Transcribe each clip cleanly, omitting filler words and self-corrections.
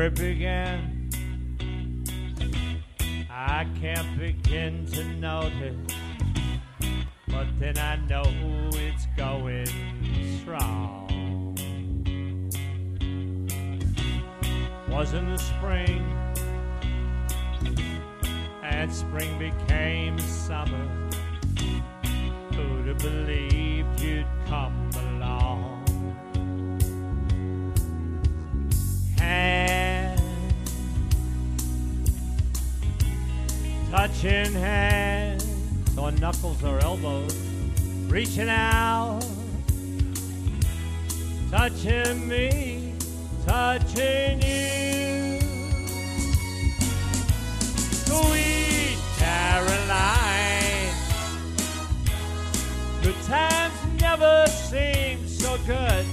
where it began, I can't begin to notice, but then I know it's going strong. Wasn't the spring, and spring became summer. Who'd have believed you'd come along? Hand, touching hands on knuckles or elbows, reaching out, touching me, touching you. Sweet Caroline, good times never seem so good.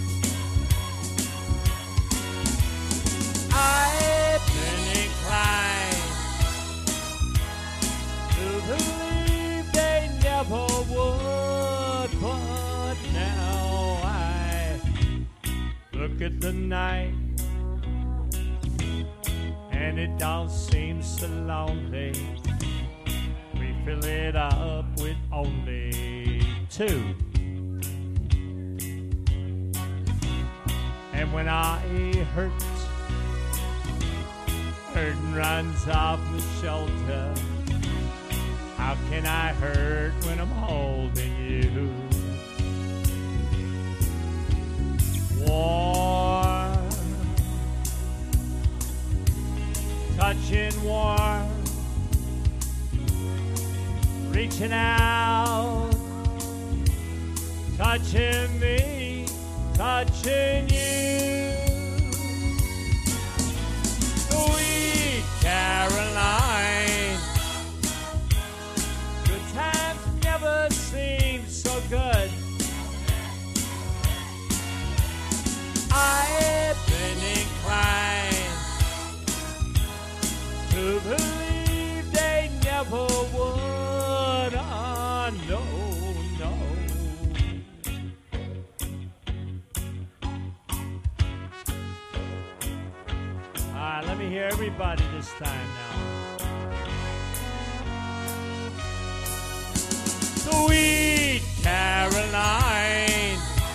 I've been inclined to believe they never would, but now I look at the night and it don't seem so lonely. We fill it up with only two. And when I hurt runs off the shoulder, how can I hurt when I'm holding you? Warm, touching warm, reaching out, touching me, touching you. Sweet Caroline, good times never seem so good. I've been inclined to believe they never would. Oh, no, no. All right, let me hear everybody this time now. Sweet Caroline,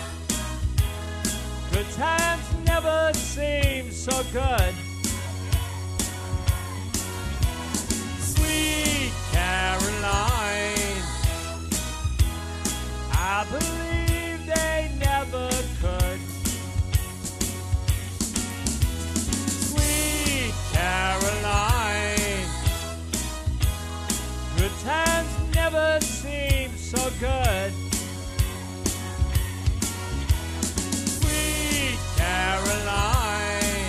good times never seem so good. Sweet Caroline, I believe they never could. Sweet Caroline, good times never seem so good. Sweet Caroline,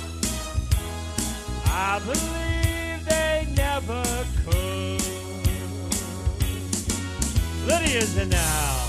I believe they never could. Lydia's in the house.